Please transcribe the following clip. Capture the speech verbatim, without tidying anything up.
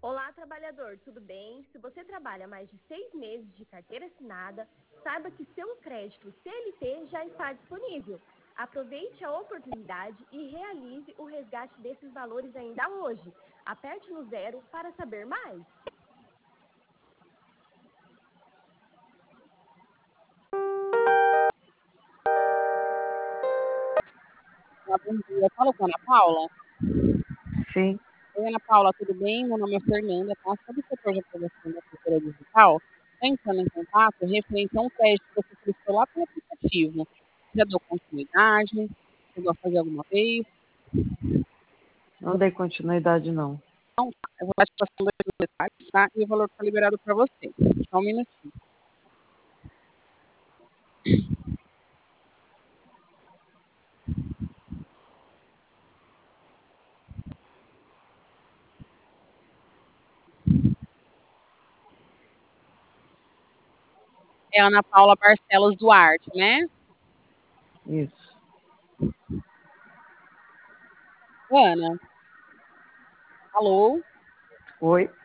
Olá, trabalhador, tudo bem? Se você trabalha mais de seis meses de carteira assinada, saiba que seu crédito C L T já está disponível. Aproveite a oportunidade e realize o resgate desses valores ainda hoje. Aperte no zero para saber mais. Olá, bom dia. Fala com a Ana Paula? Sim. Oi, Ana Paula, tudo bem? Meu nome é Fernanda, tá? Sou do setor de aprovação da cultura digital. Estou entrando em contato referente a um crédito que você solicitou lá pelo aplicativo. Já deu continuidade? Chegou a fazer alguma vez? Não dei continuidade, não. Então, tá. Eu vou dar te passando aqui os detalhes, tá? E o valor está liberado para você. Só um minutinho. É a Ana Paula Barcelos Duarte, né? Isso. Ana? Alô? Oi?